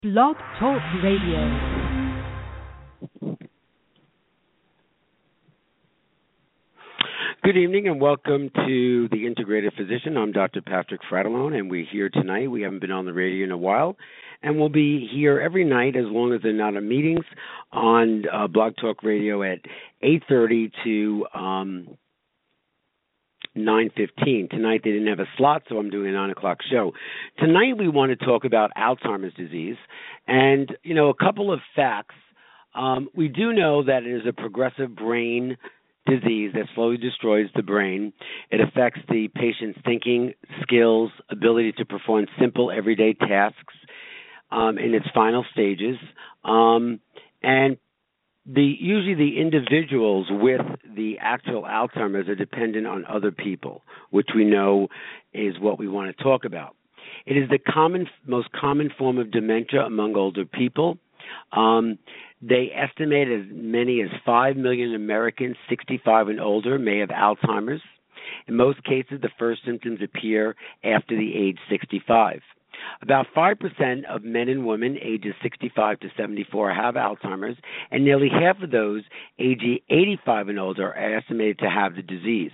Blog Talk Radio. Good evening and welcome to The Integrated Physician. I'm Dr. Patrick Fratellone, and we're here tonight. We haven't been on the radio in a while, and we'll be here every night as long as they're not in meetings on Blog Talk Radio at 8:30 to 9:15. Tonight they didn't have a slot, so I'm doing a 9 o'clock show. Tonight we want to talk about Alzheimer's disease, and, a couple of facts. We do know that it is a progressive brain disease that slowly destroys the brain. It affects the patient's thinking, skills, ability to perform simple everyday tasks in its final stages. And usually the individuals with the actual Alzheimer's are dependent on other people, which we know is what we want to talk about. It is the most common form of dementia among older people. They estimate as many as 5 million Americans 65 and older may have Alzheimer's. In most cases, the first symptoms appear after the age 65. About 5% of men and women ages 65 to 74 have Alzheimer's, and nearly half of those ages 85 and older are estimated to have the disease.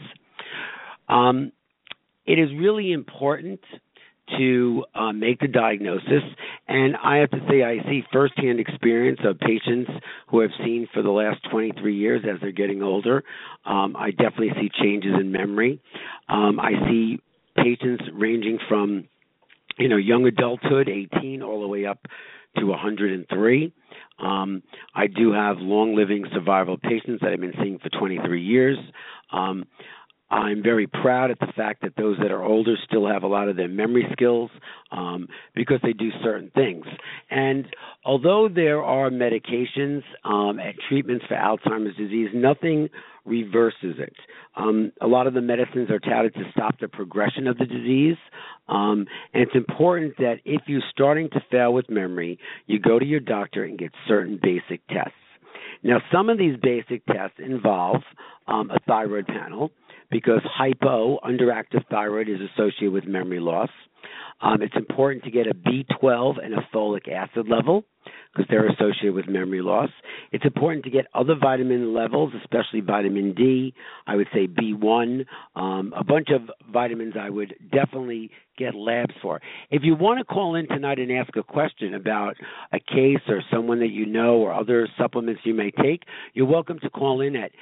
It is really important to make the diagnosis, and I have to say I see firsthand experience of patients who I've seen for the last 23 years as they're getting older. I definitely see changes in memory. I see patients ranging from, young adulthood, 18, all the way up to 103. I do have long-living survival patients that I've been seeing for 23 years. I'm very proud at the fact that those that are older still have a lot of their memory skills because they do certain things. And although there are medications and treatments for Alzheimer's disease, nothing reverses it. A lot of the medicines are touted to stop the progression of the disease. And it's important that if you're starting to fail with memory, you go to your doctor and get certain basic tests. Now, some of these basic tests involve a thyroid panel, because underactive thyroid is associated with memory loss. It's important to get a B12 and a folic acid level because they're associated with memory loss. It's important to get other vitamin levels, especially vitamin D, I would say B1, a bunch of vitamins I would definitely get labs for. If you want to call in tonight and ask a question about a case or someone that you know or other supplements you may take, you're welcome to call in at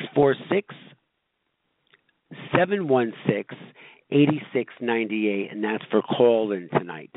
646-716-8698, and that's for call-in tonight.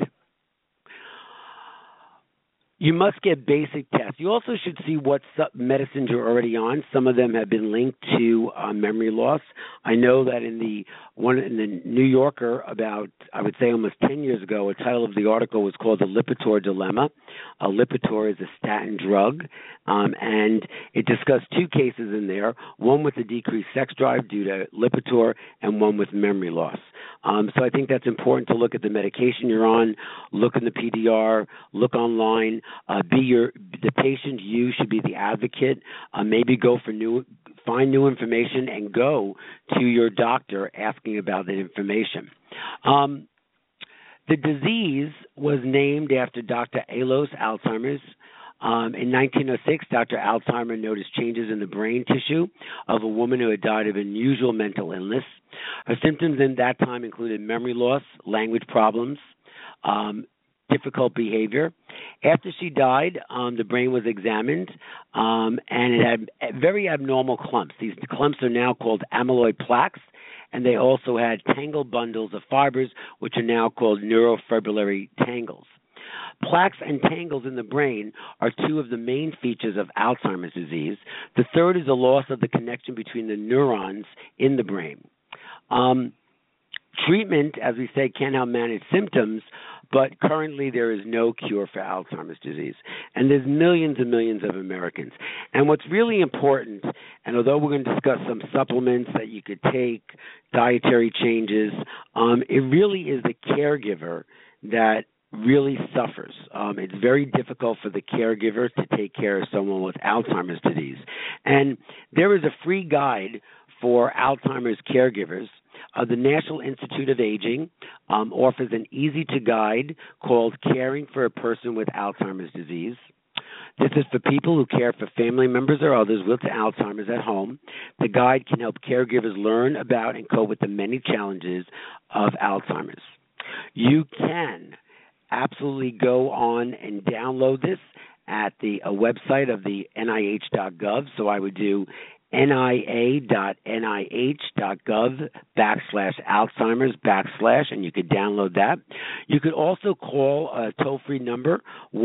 You must get basic tests. You also should see what medicines you're already on. Some of them have been linked to memory loss. I know that in the New Yorker about, I would say almost 10 years ago, a title of the article was called The Lipitor Dilemma. Lipitor is a statin drug, and it discussed two cases in there, one with a decreased sex drive due to Lipitor and one with memory loss. So I think that's important to look at the medication you're on, look in the PDR, look online. The patient. You should be the advocate. Maybe find new information and go to your doctor asking about that information. The disease was named after Dr. Alois Alzheimer's. In 1906, Dr. Alzheimer noticed changes in the brain tissue of a woman who had died of unusual mental illness. Her symptoms in that time included memory loss, language problems, difficult behavior. After she died, the brain was examined, and it had very abnormal clumps. These clumps are now called amyloid plaques, and they also had tangled bundles of fibers, which are now called neurofibrillary tangles. Plaques and tangles in the brain are two of the main features of Alzheimer's disease. The third is the loss of the connection between the neurons in the brain. Treatment, as we say, can help manage symptoms, but currently there is no cure for Alzheimer's disease. And there's millions and millions of Americans. And what's really important, and although we're going to discuss some supplements that you could take, dietary changes, it really is the caregiver that really suffers. It's very difficult for the caregiver to take care of someone with Alzheimer's disease. And there is a free guide for Alzheimer's caregivers The National Institute of Aging offers an easy-to-guide called Caring for a Person with Alzheimer's Disease. This is for people who care for family members or others with Alzheimer's at home. The guide can help caregivers learn about and cope with the many challenges of Alzheimer's. You can absolutely go on and download this at the website of the NIH.gov. So I would do nia.nih.gov/Alzheimer's / and you could download that. You could also call a toll-free number,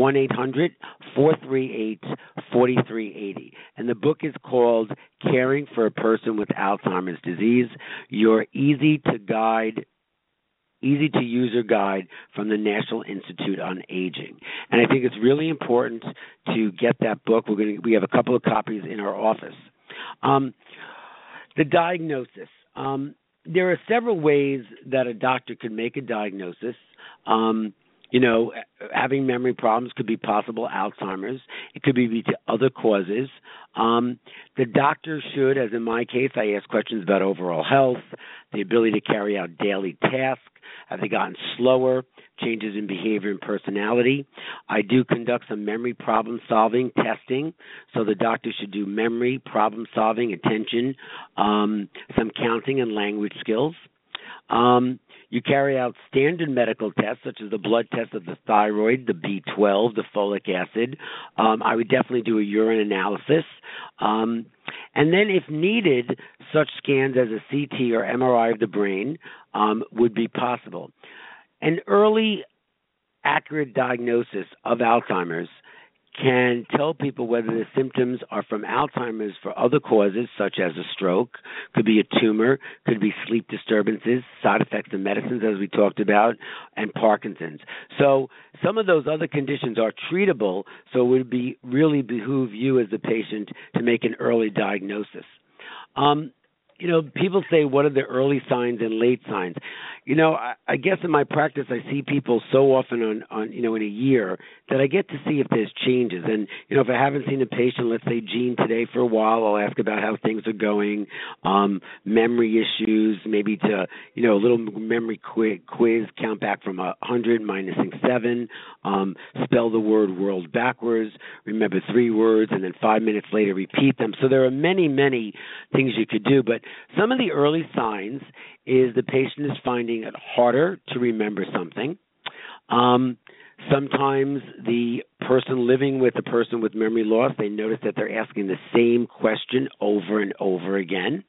1-800-438-4380. And the book is called Caring for a Person with Alzheimer's Disease, your easy-to-user guide from the National Institute on Aging. And I think it's really important to get that book. We have a couple of copies in our office. The diagnosis. There are several ways that a doctor can make a diagnosis. Having memory problems could be possible Alzheimer's. It could be due to other causes. The doctor should, as in my case, I ask questions about overall health, the ability to carry out daily tasks. Have they gotten slower? Changes in behavior and personality. I do conduct some memory problem-solving testing, so the doctor should do memory, problem-solving, attention, some counting and language skills. You carry out standard medical tests, such as the blood test of the thyroid, the B12, the folic acid. I would definitely do a urine analysis. And then, if needed, such scans as a CT or MRI of the brain would be possible. An early, accurate diagnosis of Alzheimer's can tell people whether the symptoms are from Alzheimer's for other causes, such as a stroke, could be a tumor, could be sleep disturbances, side effects of medicines, as we talked about, and Parkinson's. So some of those other conditions are treatable, so it would really behoove you as the patient to make an early diagnosis. People say, what are the early signs and late signs? I guess in my practice, I see people so often on in a year that I get to see if there's changes. And, if I haven't seen a patient, let's say Gene today for a while, I'll ask about how things are going, memory issues, maybe to, a little memory quiz, count back from 100, minusing 7, spell the word world backwards, remember 3 words, and then 5 minutes later repeat them. So there are many, many things you could do. But some of the early signs is the patient is finding it harder to remember something. Sometimes the person living with a person with memory loss, they notice that they're asking the same question over and over again.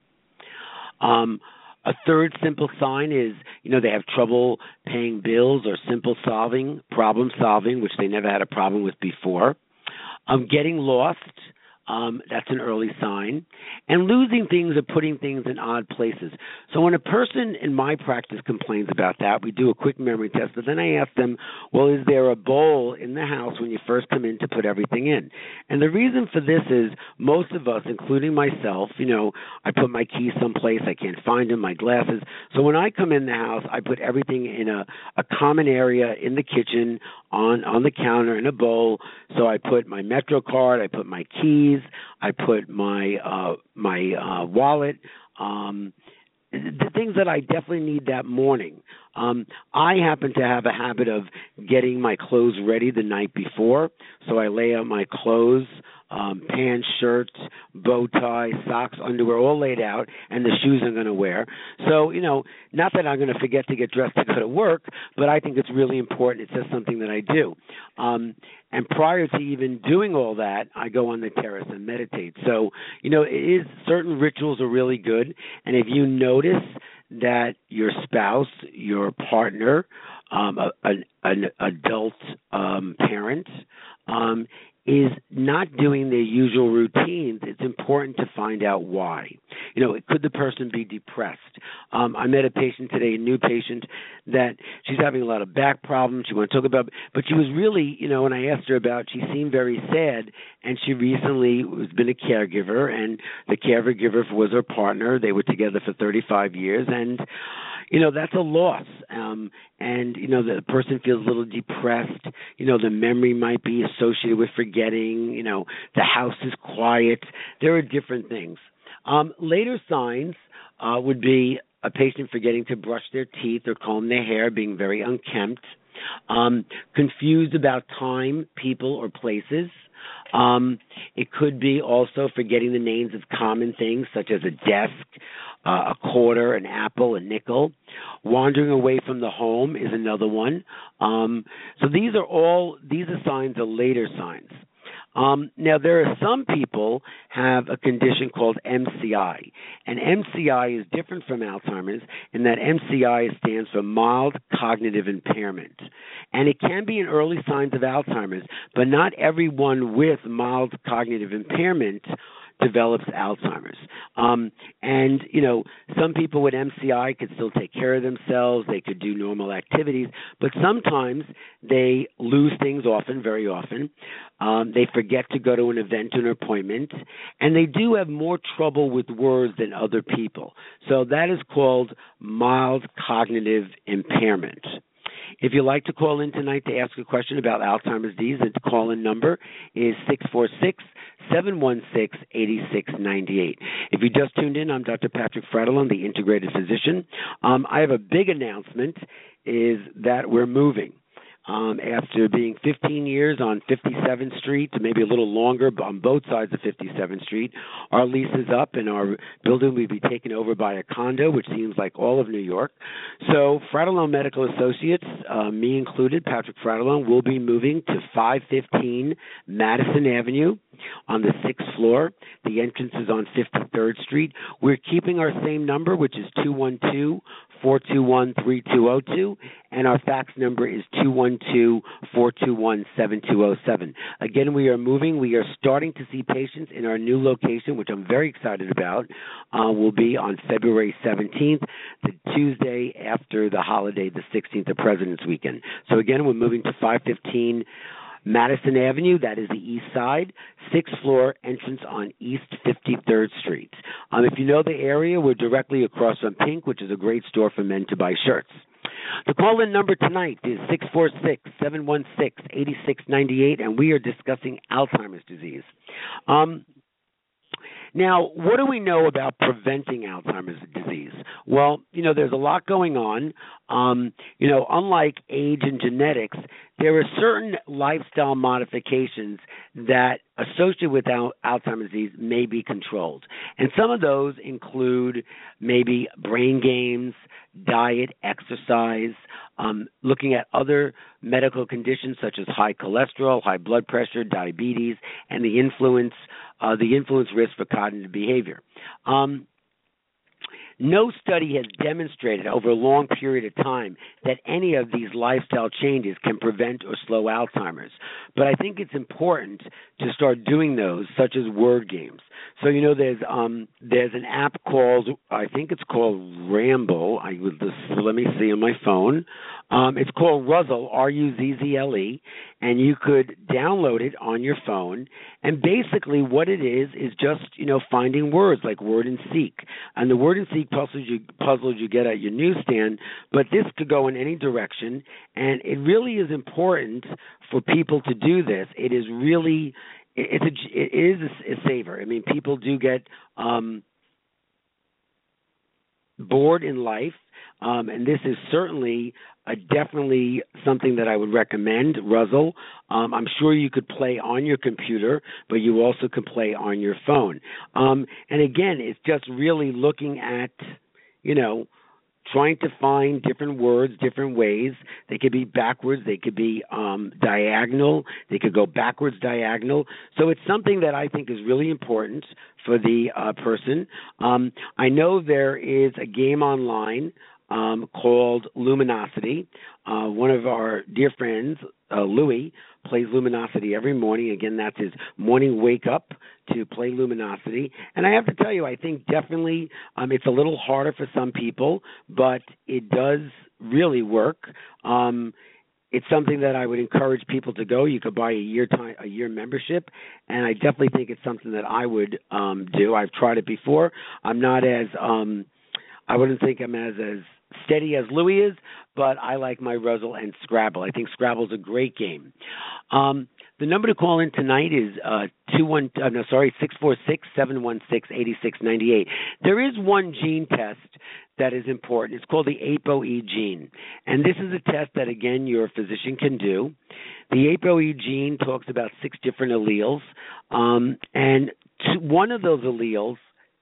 A third simple sign is, they have trouble paying bills or problem solving, which they never had a problem with before. Getting lost. That's an early sign. And losing things or putting things in odd places. So when a person in my practice complains about that, we do a quick memory test, but then I ask them, well, is there a bowl in the house when you first come in to put everything in? And the reason for this is most of us, including myself, I put my keys someplace, I can't find them, my glasses. So when I come in the house, I put everything in a common area in the kitchen, on the counter, in a bowl. So I put my Metro card, I put my keys, I put my wallet, the things that I definitely need that morning. I happen to have a habit of getting my clothes ready the night before, so I lay out my clothes, pants, shirts, bow tie, socks, underwear, all laid out, and the shoes I'm going to wear. So, not that I'm going to forget to get dressed to go to work, but I think it's really important. It's just something that I do. And prior to even doing all that, I go on the terrace and meditate. So, certain rituals are really good. And if you notice that your spouse, your partner, an adult parent, is not doing their usual routines, it's important to find out why. Could the person be depressed? I met a patient today, a new patient, that she's having a lot of back problems. She wanted to talk about, but she was really, when I asked her about, she seemed very sad, and she recently has been a caregiver, and the caregiver was her partner. They were together for 35 years, and that's a loss. And the person feels a little depressed. The memory might be associated with forgetting. The house is quiet. There are different things. Later signs would be a patient forgetting to brush their teeth or comb their hair, being very unkempt, confused about time, people, or places. It could be also forgetting the names of common things such as a desk, a quarter, an apple, a nickel. Wandering away from the home is another one. So these are signs of later signs. Now, there are some people have a condition called MCI, and MCI is different from Alzheimer's in that MCI stands for mild cognitive impairment, and it can be an early signs of Alzheimer's, but not everyone with mild cognitive impairment develops Alzheimer's. And, some people with MCI could still take care of themselves. They could do normal activities, but sometimes they lose things very often. They forget to go to an event or an appointment, and they do have more trouble with words than other people. So that is called mild cognitive impairment. If you'd like to call in tonight to ask a question about Alzheimer's disease, the call-in number is 646-716-8698. If you just tuned in, I'm Dr. Patrick Fratellone, the integrated physician. I have a big announcement, is that we're moving. After being 15 years on 57th Street, maybe a little longer on both sides of 57th Street, our lease is up and our building will be taken over by a condo, which seems like all of New York. So Fratellone Medical Associates, me included, Patrick Fratellone, will be moving to 515 Madison Avenue on the 6th floor. The entrance is on 53rd Street. We're keeping our same number, which is 212-421-3202, and our fax number is 212-421-7207. Again, we are moving. We are starting to see patients in our new location, which I'm very excited about. Will be on February 17th, the Tuesday after the holiday, the 16th of President's Weekend. So again, we're moving to 515 Madison Avenue, that is the east side, 6th floor, entrance on East 53rd Street. If you know the area, we're directly across from Pink, which is a great store for men to buy shirts. The call-in number tonight is 646-716-8698, and we are discussing Alzheimer's disease. Now, what do we know about preventing Alzheimer's disease? Well, there's a lot going on. Unlike age and genetics, there are certain lifestyle modifications that associated with Alzheimer's disease may be controlled. And some of those include maybe brain games, diet, exercise, looking at other medical conditions such as high cholesterol, high blood pressure, diabetes, and the influence risk for cognitive behavior. No study has demonstrated over a long period of time that any of these lifestyle changes can prevent or slow Alzheimer's. But I think it's important to start doing those, such as word games. So, there's an app called, I think it's called Ramble. Let me see on my phone. It's called Ruzzle, Ruzzle, and you could download it on your phone. And basically what it is just, finding words like word and seek. And the word and seek puzzles you get at your newsstand, but this could go in any direction. And it really is important for people to do this. It is really, it is a saver. I mean, people do get bored in life, and this is certainly definitely something that I would recommend, Ruzzle. I'm sure you could play on your computer, but you also can play on your phone. And again, it's just really looking at, trying to find different words, different ways. They could be backwards. They could be diagonal. They could go backwards diagonal. So it's something that I think is really important for the person. I know there is a game online called Luminosity. One of our dear friends, Louis, plays Luminosity every morning. Again, that's his morning wake up to play Luminosity. And I have to tell you, I think definitely it's a little harder for some people, but it does really work. It's something that I would encourage people to go. You could buy a year membership, and I definitely think it's something that I would do. I've tried it before. I'm not as I wouldn't think I'm as steady as Louis is, but I like my Ruzzle and Scrabble. I think Scrabble's a great game. The number to call in tonight is 646-716-8698. There is one gene test that is important. It's called the ApoE gene. And this is a test that, again, your physician can do. The ApoE gene talks about 6 different alleles. And one of those alleles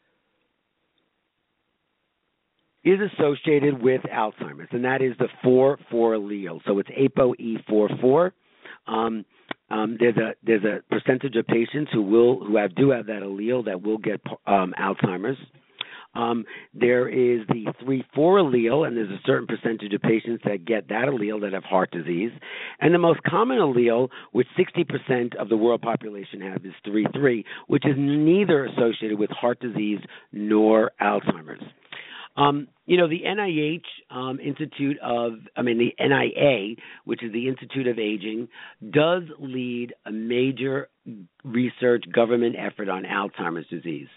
is associated with Alzheimer's, and that is the 4-4 allele. So it's ApoE44. There's a percentage of patients who do have that allele that will get Alzheimer's. There is the 3-4 allele, and there's a certain percentage of patients that get that allele that have heart disease. And the most common allele, which 60% of the world population have, is 3-3, which is neither associated with heart disease nor Alzheimer's. The NIH the NIA, which is the Institute of Aging, does lead a major research government effort on Alzheimer's disease.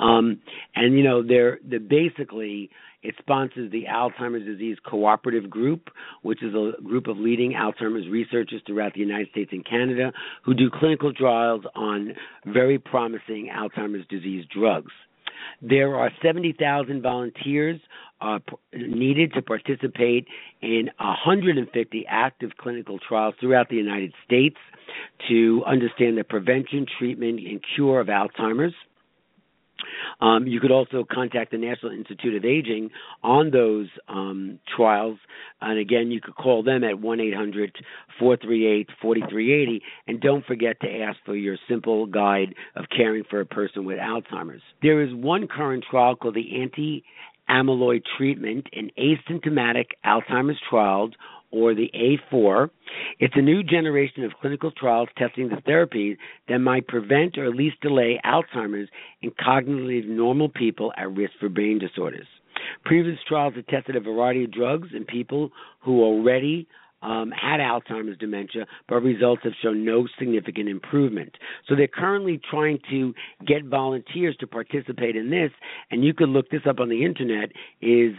Basically it sponsors the Alzheimer's Disease Cooperative Group, which is a group of leading Alzheimer's researchers throughout the United States and Canada who do clinical trials on very promising Alzheimer's disease drugs. There are 70,000 volunteers needed to participate in 150 active clinical trials throughout the United States to understand the prevention, treatment, and cure of Alzheimer's. You could also contact the National Institute of Aging on those trials. And again, you could call them at 1-800-438-4380. And don't forget to ask for your simple guide of caring for a person with Alzheimer's. There is one current trial called the Anti-Amyloid Treatment in Asymptomatic Alzheimer's Trials, or the A4. It's a new generation of clinical trials testing the therapy that might prevent or at least delay Alzheimer's in cognitively normal people at risk for brain disorders. Previous trials have tested a variety of drugs in people who already had Alzheimer's dementia, but results have shown no significant improvement. So they're currently trying to get volunteers to participate in this, and you can look this up on the internet, is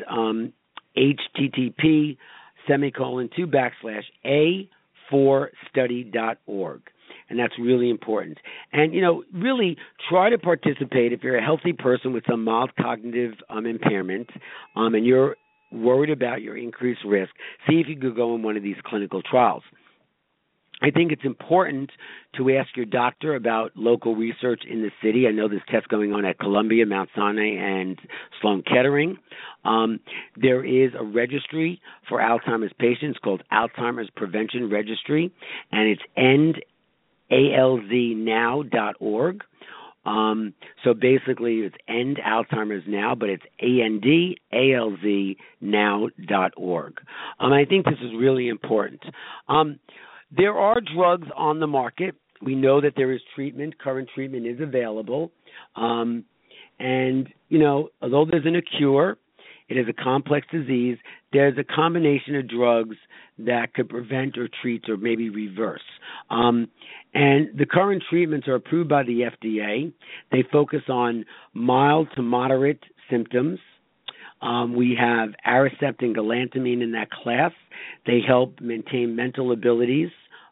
http://a4study.org. And that's really important. And, really try to participate if you're a healthy person with some mild cognitive impairment and you're worried about your increased risk, see if you could go in one of these clinical trials. I think it's important to ask your doctor about local research in the city. I know there's tests going on at Columbia, Mount Sinai, and Sloan Kettering. There is a registry for Alzheimer's patients called Alzheimer's Prevention Registry, and it's endalznow.org. So basically it's End Alzheimer's Now, but it's endalznow.org. I think this is really important. There are drugs on the market. We know that there is treatment. Current treatment is available. Although there isn't a cure, it is a complex disease, there's a combination of drugs that could prevent or treat or maybe reverse. And the current treatments are approved by the FDA. They focus on mild to moderate symptoms. We have Aricept and galantamine in that class. They help maintain mental abilities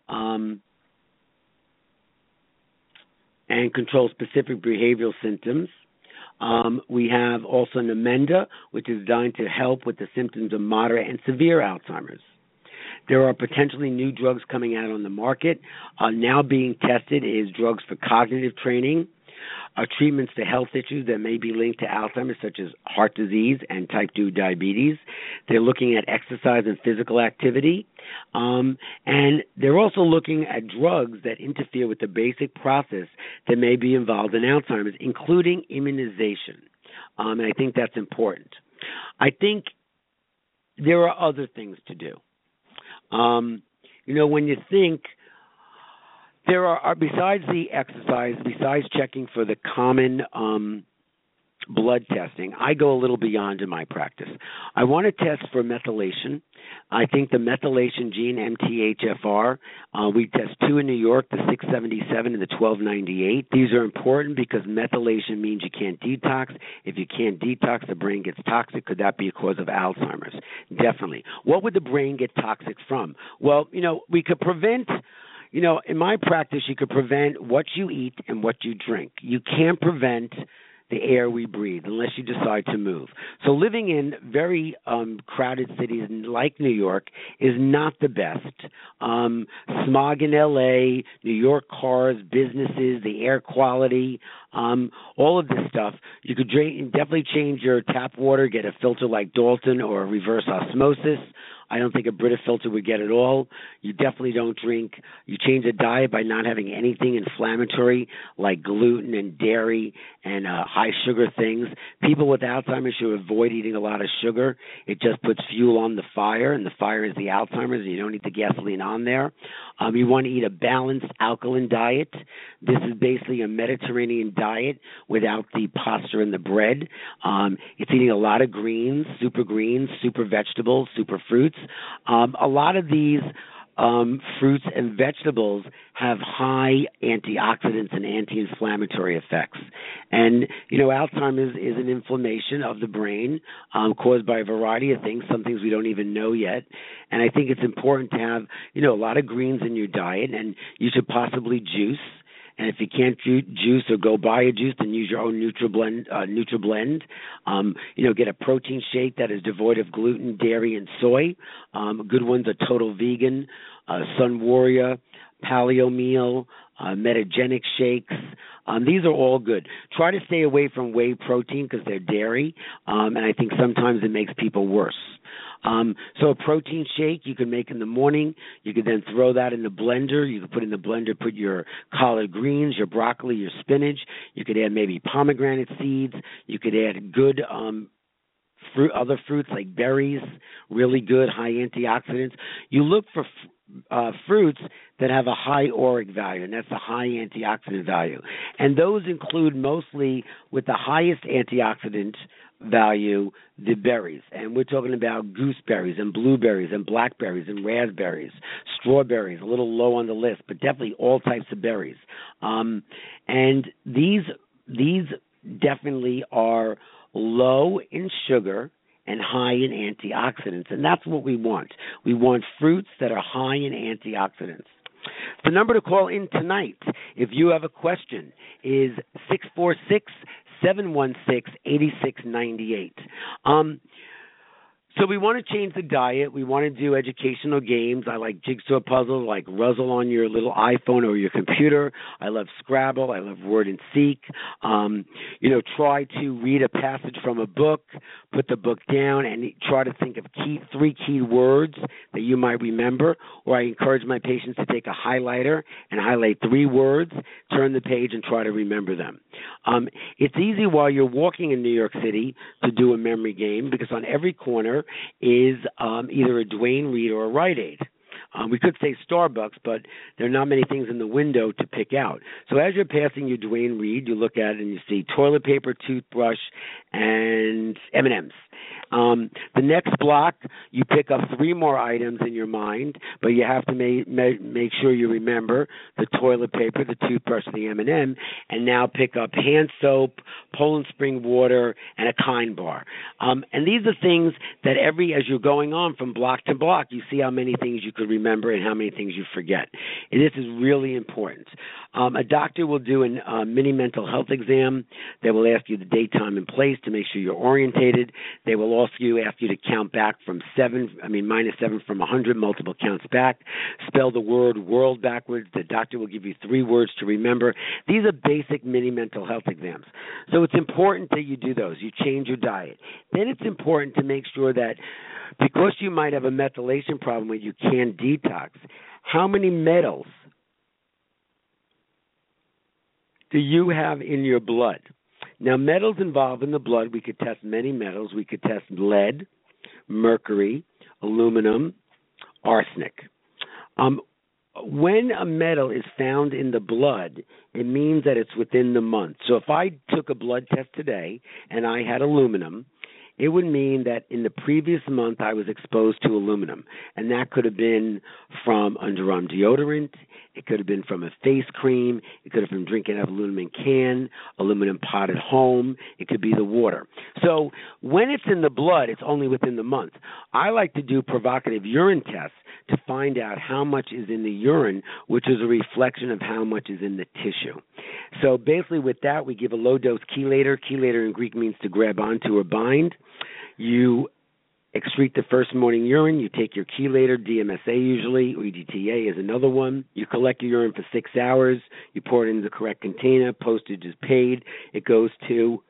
and control specific behavioral symptoms. We have also Namenda, which is designed to help with the symptoms of moderate and severe Alzheimer's. There are potentially new drugs coming out on the market. Now being tested is drugs for cognitive training, treatments to health issues that may be linked to Alzheimer's, such as heart disease and type 2 diabetes. They're looking at exercise and physical activity. And they're also looking at drugs that interfere with the basic process that may be involved in Alzheimer's, including immunization. And I think that's important. I think there are other things to do. When you think there are, besides the exercise, besides checking for the common blood testing, I go a little beyond in my practice. I want to test for methylation. I think the methylation gene, MTHFR, we test 2 in New York, the 677 and the 1298. These are important because methylation means you can't detox. If you can't detox, the brain gets toxic. Could that be a cause of Alzheimer's? Definitely. What would the brain get toxic from? Well, we could prevent in my practice, you could prevent what you eat and what you drink. You can't prevent the air we breathe unless you decide to move. So living in very crowded cities like New York is not the best. Smog in L.A., New York cars, businesses, the air quality, all of this stuff. You could definitely change your tap water, get a filter like Dalton or reverse osmosis. I don't think a Brita filter would get it all. You definitely don't drink. You change the diet by not having anything inflammatory like gluten and dairy and high sugar things. People with Alzheimer's should avoid eating a lot of sugar. It just puts fuel on the fire, and the fire is the Alzheimer's, and you don't need the gasoline on there. You want to eat a balanced alkaline diet. This is basically a Mediterranean diet without the pasta and the bread. It's eating a lot of greens, super vegetables, super fruits. A lot of these fruits and vegetables have high antioxidants and anti-inflammatory effects. And, Alzheimer's is an inflammation of the brain caused by a variety of things, some things we don't even know yet. And I think it's important to have, a lot of greens in your diet, and you should possibly juice. And if you can't juice or go buy a juice, then use your own NutriBlend. Get a protein shake that is devoid of gluten, dairy, and soy. Good ones are Total Vegan, Sun Warrior, Paleo Meal, Metagenic shakes. These are all good. Try to stay away from whey protein because they're dairy, and I think sometimes it makes people worse. So a protein shake you can make in the morning. You could then throw that in the blender. You could put in the blender, put your collard greens, your broccoli, your spinach. You could add maybe pomegranate seeds. You could add good other fruits like berries, really good, high antioxidants. You look for fruits that have a high auric value, and that's a high antioxidant value. And those include mostly with the highest antioxidant value, the berries. And we're talking about gooseberries and blueberries and blackberries and raspberries, strawberries, a little low on the list, but definitely all types of berries. And these definitely are low in sugar and high in antioxidants, and that's what we want. We want fruits that are high in antioxidants. The number to call in tonight, if you have a question, is 646-716-8698. So we want to change the diet. We want to do educational games. I like jigsaw puzzles, like Ruzzle on your little iPhone or your computer. I love Scrabble. I love Word and Seek. Try to read a passage from a book, put the book down, and try to think of three key words that you might remember. Or I encourage my patients to take a highlighter and highlight 3 words, turn the page, and try to remember them. It's easy while you're walking in New York City to do a memory game because on every corner is either a Duane Reade or a Rite Aid. We could say Starbucks, but there are not many things in the window to pick out. So as you're passing your Duane Reade, you look at it and you see toilet paper, toothbrush, and M&Ms. The next block, you pick up 3 more items in your mind, but you have to make sure you remember the toilet paper, the toothbrush, the M&M, and now pick up hand soap, Poland Spring water, and a Kind bar. And these are things that as you're going on from block to block, you see how many things you could remember and how many things you forget. And this is really important. A doctor will do a mini mental health exam. They will ask you the date, time, and place to make sure you're orientated. They will also ask you to count back from minus 7 from 100, multiple counts back. Spell the word world backwards. The doctor will give you 3 words to remember. These are basic mini mental health exams. So it's important that you do those. You change your diet. Then it's important to make sure that because you might have a methylation problem where you can't detox, how many metals do you have in your blood? Now, metals involved in the blood, we could test many metals. We could test lead, mercury, aluminum, arsenic. When a metal is found in the blood, it means that it's within the month. So if I took a blood test today and I had aluminum, it would mean that in the previous month I was exposed to aluminum. And that could have been from underarm deodorant. It could have been from a face cream. It could have been drinking out of an aluminum can, aluminum pot at home. It could be the water. So when it's in the blood, it's only within the month. I like to do provocative urine tests to find out how much is in the urine, which is a reflection of how much is in the tissue. So basically with that, we give a low-dose chelator. Chelator in Greek means to grab onto or bind. You excrete the first morning urine. You take your chelator, DMSA usually, or EDTA is another one. You collect your urine for 6 hours. You pour it into the correct container. Postage is paid. It goes to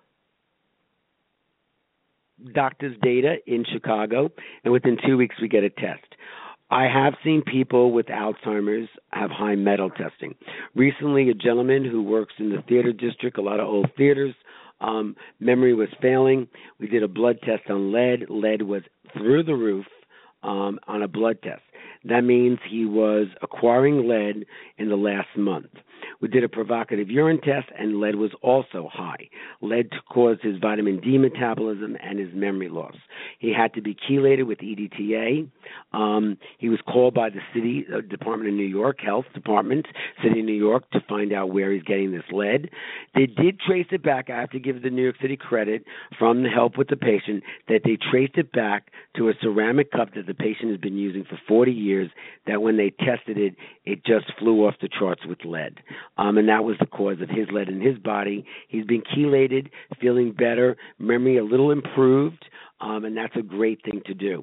Doctor's Data in Chicago, and within 2 weeks we get a test. I have seen people with Alzheimer's have high metal testing. Recently, a gentleman who works in the theater district, a lot of old theaters, memory was failing. We did a blood test on lead. Lead was through the roof on a blood test. That means he was acquiring lead in the last month. We did a provocative urine test, and lead was also high. Lead caused his vitamin D metabolism and his memory loss. He had to be chelated with EDTA. He was called by the City Department of New York, Health Department, City of New York, to find out where he's getting this lead. They did trace it back. I have to give the New York City credit from the help with the patient that they traced it back to a ceramic cup that the patient has been using for 40 years, that when they tested it, it just flew off the charts with lead. And that was the cause of his lead in his body. He's been chelated, feeling better, memory a little improved, and that's a great thing to do.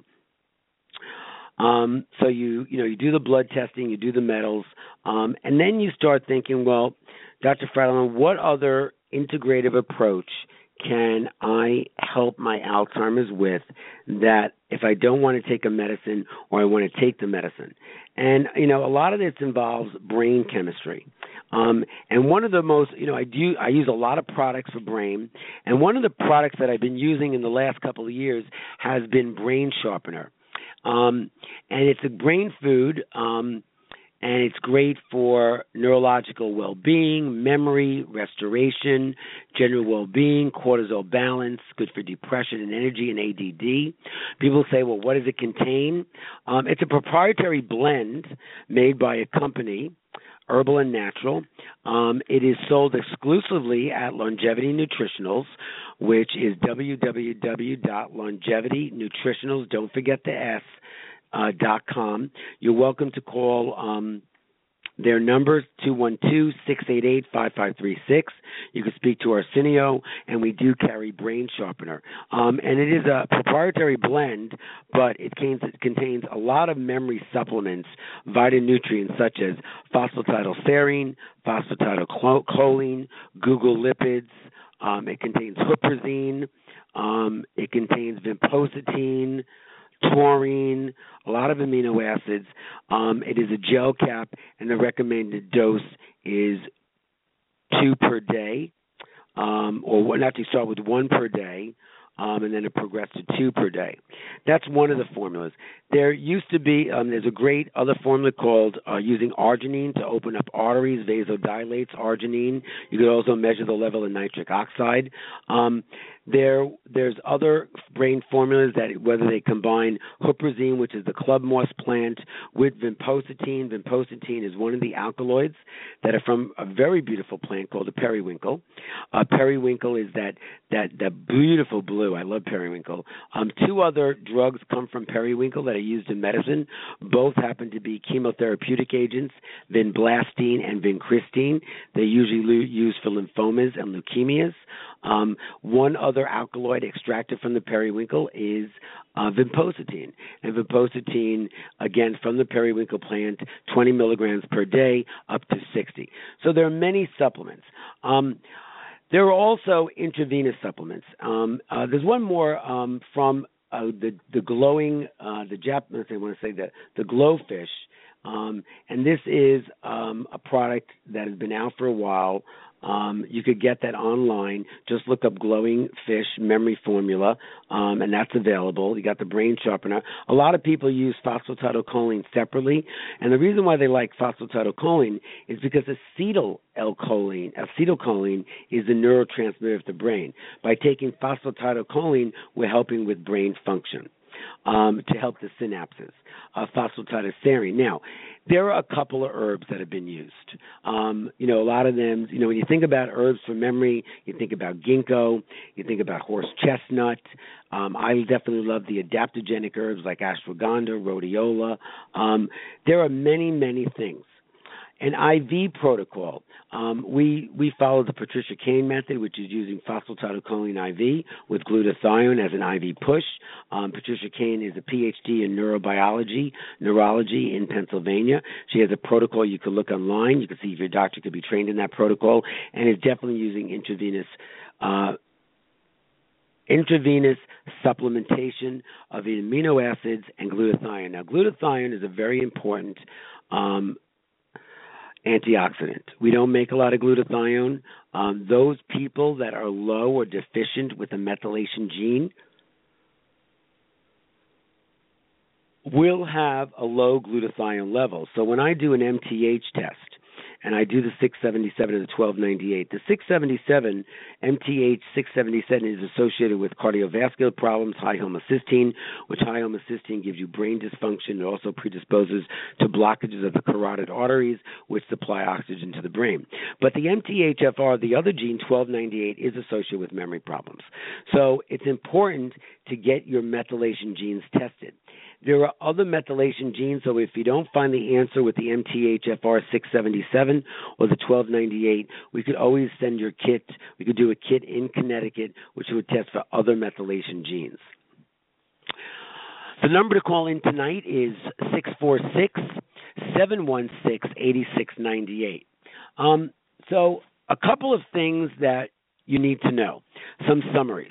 So you do the blood testing, you do the metals, and then you start thinking, well, Dr. Freiling, what other integrative approach can I help my Alzheimer's with that if I don't want to take a medicine or I want to take the medicine? And, a lot of this involves brain chemistry. And one of the most, I use a lot of products for brain, and one of the products that I've been using in the last couple of years has been Brain Sharpener. And it's a brain food, and it's great for neurological well-being, memory, restoration, general well-being, cortisol balance, good for depression and energy and ADD. People say, well, what does it contain? It's a proprietary blend made by a company, Herbal and Natural. It is sold exclusively at Longevity Nutritionals, which is www.longevitynutritionals, don't forget the S, .com. You're welcome to call their number, 212-688-5536. You can speak to Arsenio, and we do carry Brain Sharpener. And it is a proprietary blend, but it contains a lot of memory supplements, nutrients such as phosphatidylserine, phosphatidylcholine, Google lipids. It contains huperzine. It contains vinpocetine, taurine, a lot of amino acids. It is a gel cap, and the recommended dose is 2 per day, or not to start with 1 per day, and then it progressed to 2 per day. That's one of the formulas. There used to be, there's a great other formula called using arginine to open up arteries, vasodilates arginine. You could also measure the level of nitric oxide. There's other brain formulas that whether they combine huperzine, which is the club moss plant, with vinpocetine. Vinpocetine is one of the alkaloids that are from a very beautiful plant called the periwinkle. Periwinkle is that beautiful blue. I love periwinkle. 2 other drugs come from periwinkle that are used in medicine. Both happen to be chemotherapeutic agents, vinblastine and vincristine. They're usually used for lymphomas and leukemias. One other alkaloid extracted from the periwinkle is vinpocetine. And vinpocetine, again, from the periwinkle plant, 20 milligrams per day up to 60. So there are many supplements. There are also intravenous supplements. There's one more from the glowing, the Glowfish, and this is a product that has been out for a while. You could get that online. Just look up Glowing Fish Memory Formula, and that's available. You got the Brain Sharpener. A lot of people use phosphatidylcholine separately, and the reason why they like phosphatidylcholine is because acetylcholine is the neurotransmitter of the brain. By taking phosphatidylcholine, we're helping with brain function. to help the synapses, phosphatidylserine. Now, there are a couple of herbs that have been used. A lot of them, when you think about herbs for memory, you think about ginkgo, you think about horse chestnut. I definitely love the adaptogenic herbs like ashwagandha, rhodiola. There are many, many things. An IV protocol, we follow the Patricia Cain method, which is using phosphatidylcholine IV with glutathione as an IV push. Patricia Cain is a PhD in neurology in Pennsylvania. She has a protocol you can look online. You can see if your doctor could be trained in that protocol, and is definitely using intravenous supplementation of amino acids and glutathione. Now, glutathione is a very important antioxidant. We don't make a lot of glutathione. Those people that are low or deficient with the methylation gene will have a low glutathione level. So when I do an MTH test, and I do the 677 and the 1298. The 677, MTH 677 is associated with cardiovascular problems, high homocysteine, which high homocysteine gives you brain dysfunction. It also predisposes to blockages of the carotid arteries, which supply oxygen to the brain. But the MTHFR, the other gene, 1298, is associated with memory problems. So it's important to get your methylation genes tested. There are other methylation genes, so if you don't find the answer with the MTHFR 677 or the 1298, we could always send your kit. We could do a kit in Connecticut, which would test for other methylation genes. The number to call in tonight is 646-716-8698. So a couple of things that you need to know, some summaries.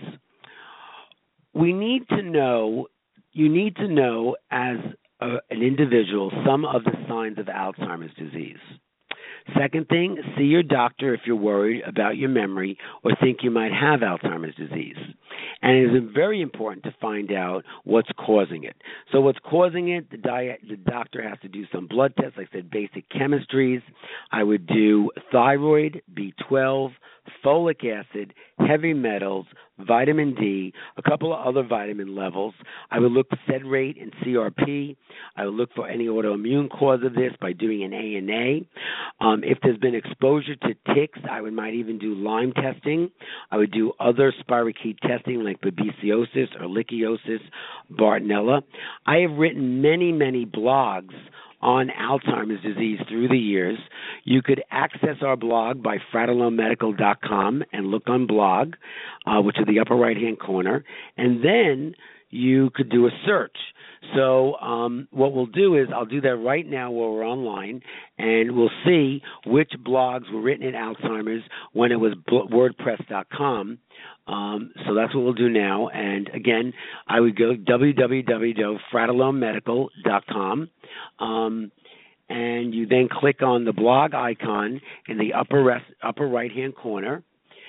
You need to know as an individual some of the signs of Alzheimer's disease. Second thing, see your doctor if you're worried about your memory or think you might have Alzheimer's disease. And it is very important to find out what's causing it. So what's causing it, the doctor has to do some blood tests, like I said, basic chemistries. I would do thyroid, B12, folic acid, heavy metals, vitamin D, a couple of other vitamin levels. I would look for SED rate and CRP. I would look for any autoimmune cause of this by doing an ANA. If there's been exposure to ticks, I might even do Lyme testing. I would do other spirochete testing like babesiosis or ehrlichiosis, Bartonella. I have written many, many blogs on Alzheimer's disease through the years. You could access our blog by fratellomedical.com and look on blog, which is the upper right-hand corner, and then you could do a search. So what we'll do is I'll do that right now while we're online, and we'll see which blogs were written in Alzheimer's when it was WordPress.com. So that's what we'll do now. And again, I would go www.fratellomedical.com. And you then click on the blog icon in the upper right-hand corner.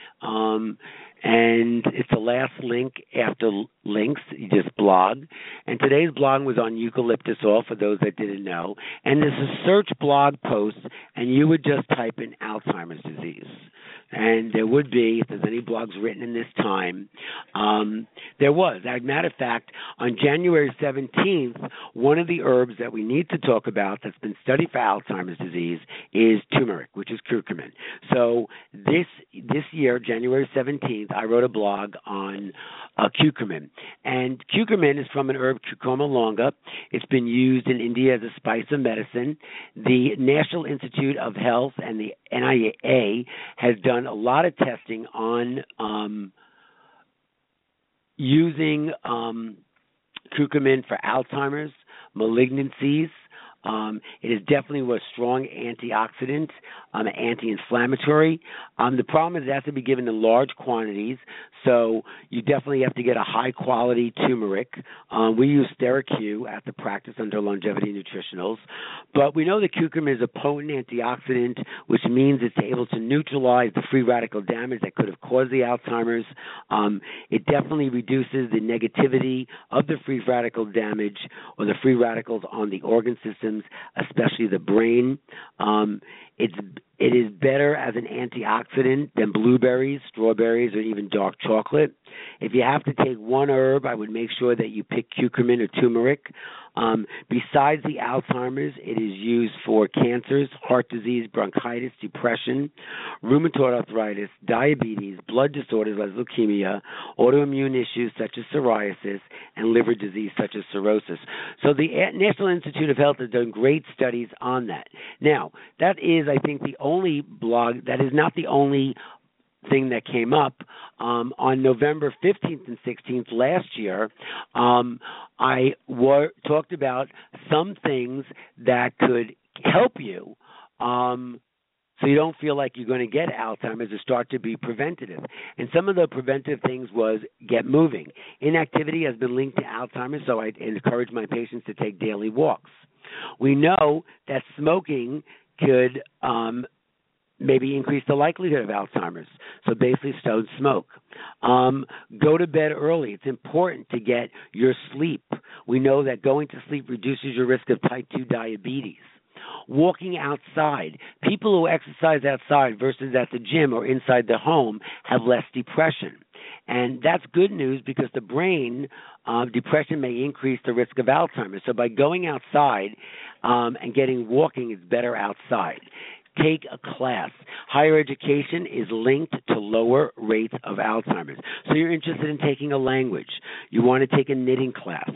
And it's the last link after links, you just blog. And today's blog was on eucalyptus oil, for those that didn't know. And there's a search blog post, and you would just type in Alzheimer's disease. And there would be, if there's any blogs written in this time, there was. As a matter of fact, on January 17th, one of the herbs that we need to talk about that's been studied for Alzheimer's disease is turmeric, which is curcumin. So this year, January 17th, I wrote a blog on curcumin. And curcumin is from an herb, Curcuma longa. It's been used in India as a spice of medicine. The National Institute of Health and the NIA has done a lot of testing on using curcumin for Alzheimer's, malignancies. It is definitely a strong antioxidant, anti-inflammatory. The problem is it has to be given in large quantities, so you definitely have to get a high-quality turmeric. We use TheraQ at the practice under Longevity Nutritionals, but we know that curcumin is a potent antioxidant, which means it's able to neutralize the free radical damage that could have caused the Alzheimer's. It definitely reduces the negativity of the free radical damage or the free radicals on the organ systems, especially the brain. It is better as an antioxidant than blueberries, strawberries, or even dark chocolate. If you have to take one herb, I would make sure that you pick curcumin or turmeric. Besides the Alzheimer's, it is used for cancers, heart disease, bronchitis, depression, rheumatoid arthritis, diabetes, blood disorders like leukemia, autoimmune issues such as psoriasis, and liver disease such as cirrhosis. So the National Institute of Health has done great studies on that. Now, that is, I think, the only blog, that is not the only thing that came up. On November 15th and 16th last year, I talked about some things that could help you so you don't feel like you're going to get Alzheimer's or start to be preventative. And some of the preventive things was get moving. Inactivity has been linked to Alzheimer's, so I encourage my patients to take daily walks. We know that smoking could maybe increase the likelihood of Alzheimer's. So basically, don't smoke. Go to bed early. It's important to get your sleep. We know that going to sleep reduces your risk of type 2 diabetes. Walking outside. People who exercise outside versus at the gym or inside the home have less depression. And that's good news because the brain, depression may increase the risk of Alzheimer's. So by going outside and getting walking, it's better outside. Take a class. Higher education is linked to lower rates of Alzheimer's. So you're interested in taking a language. You want to take a knitting class.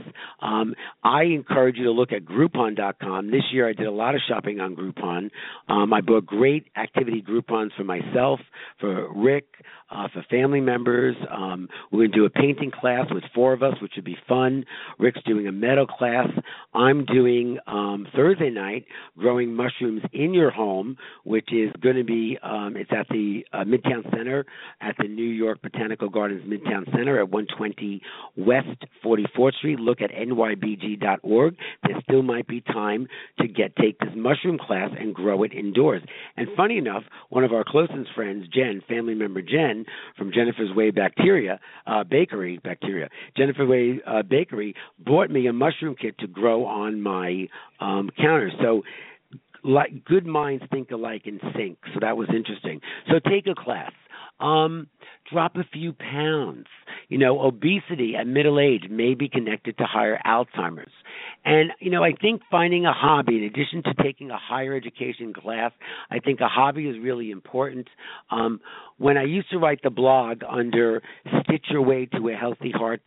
I encourage you to look at Groupon.com. This year I did a lot of shopping on Groupon. I bought great activity Groupons for myself, for Rick, for family members. We're going to do a painting class with 4 of us, which would be fun. Rick's doing a meadow class. I'm doing Thursday night growing mushrooms in your home, which is going to be, it's at the Midtown Center at the New York Botanical Gardens Midtown Center at 120 West 44th Street. Look at nybg.org. There still might be time to take this mushroom class and grow it indoors. And funny enough, one of our closest friends, Jen, family member Jen, from Jennifer's Way Bakery, Jennifer Way Bakery, bought me a mushroom kit to grow on my counter. So like good minds think alike in sync, so that was interesting. So take a class. Drop a few pounds. Obesity at middle age may be connected to higher Alzheimer's. And, I think finding a hobby, in addition to taking a higher education class, I think a hobby is really important. When I used to write the blog under Stitch Your Way to a Healthy Heart,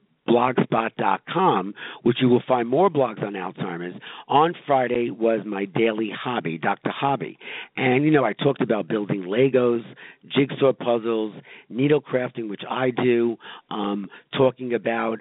blogspot.com, which you will find more blogs on Alzheimer's. On Friday was my daily hobby, Dr. Hobby. And, I talked about building Legos, jigsaw puzzles, needle crafting, which I do, talking about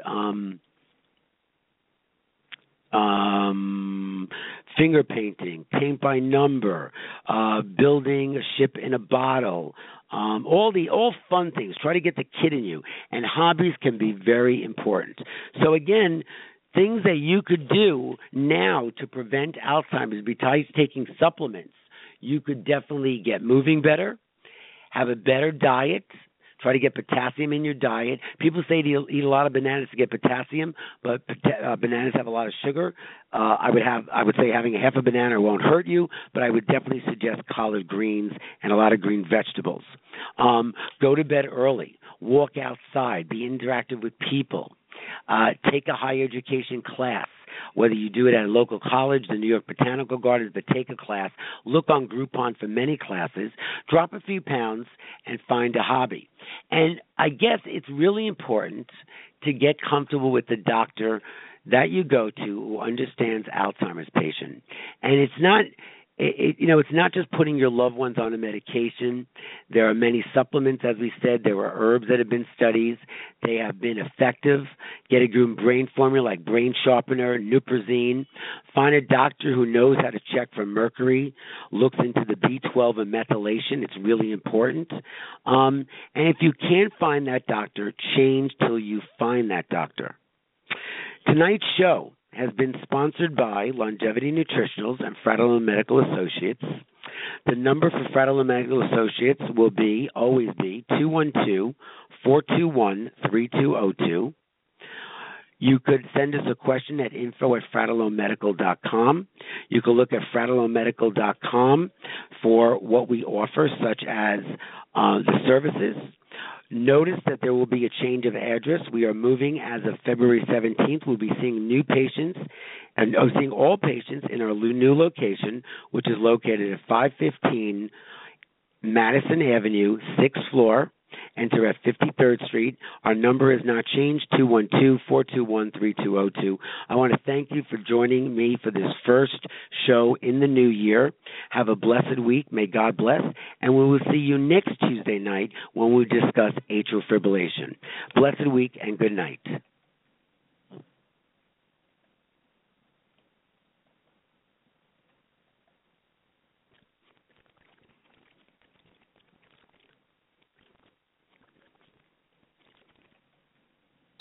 finger painting, paint by number, building a ship in a bottle, all fun things. Try to get the kid in you. And hobbies can be very important. So again, things that you could do now to prevent Alzheimer's besides taking supplements. You could definitely get moving better, have a better diet. Try to get potassium in your diet. People say to eat a lot of bananas to get potassium, but bananas have a lot of sugar. I would say having a half a banana won't hurt you, but I would definitely suggest collard greens and a lot of green vegetables. Go to bed early. Walk outside. Be interactive with people. Take a higher education class. Whether you do it at a local college, the New York Botanical Gardens, but take a class. Look on Groupon for many classes. Drop a few pounds and find a hobby. And I guess it's really important to get comfortable with the doctor that you go to who understands Alzheimer's patient. And it's not... it's not just putting your loved ones on a medication. There are many supplements, as we said. There are herbs that have been studied. They have been effective. Get a good brain formula like Brain Sharpener, Nuprazine. Find a doctor who knows how to check for mercury, looks into the B12 and methylation. It's really important. And if you can't find that doctor, change till you find that doctor. Tonight's show has been sponsored by Longevity Nutritionals and Fratellum Medical Associates. The number for Fratellum Medical Associates will always be 212-421-3202. You could send us a question at info@fratellomedical.com. You can look at fratellomedical.com for what we offer, such as the services. Notice that there will be a change of address. We are moving as of February 17th. We'll be seeing new patients and seeing all patients in our new location, which is located at 515 Madison Avenue, 6th floor. Enter at 53rd Street. Our number has not changed, 212-421-3202. I want to thank you for joining me for this first show in the new year. Have a blessed week. May God bless. And we will see you next Tuesday night when we discuss atrial fibrillation. Blessed week and good night.